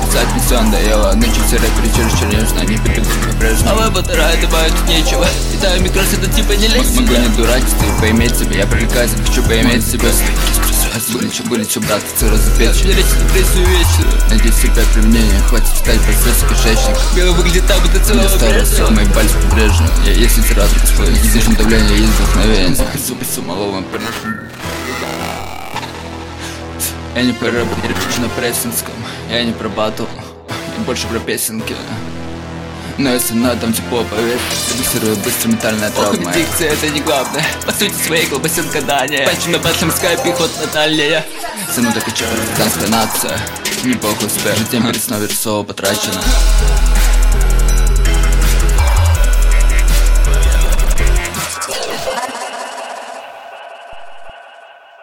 писать мне все надоело. Ночью все рэперы чересчур нежно, они припадут по-прежнему. А вы батарая добавить тут нечего. Питаю микрос, это типа не лезь. Могу не дурачиться и поиметь себя. Я привлекаюсь, хочу поиметь себя. Были че, брат, цирроза печени. Депрессию вечно. Надеюсь, себя применение. Хватит читать процесс кишечник. Белый выглядит так, будто целого прежнего. Мои пальцы по-прежнему. Я есть сразу бесплатно. Слишком давление, есть вдохновение. Супер малого. Я не про рэп, я речу на прессинском. Я не про батл, я больше про песенки. Но если надо, там тепло, поверь. Продюсирую быстро ментальная травма. Дикция это не главное. По сути своей колбасин гадания. Панчу на батлем скайпе, ход Наталья. Сыну так и чё, британская нация. Не похуй спер, тем перед сном версово потрачено.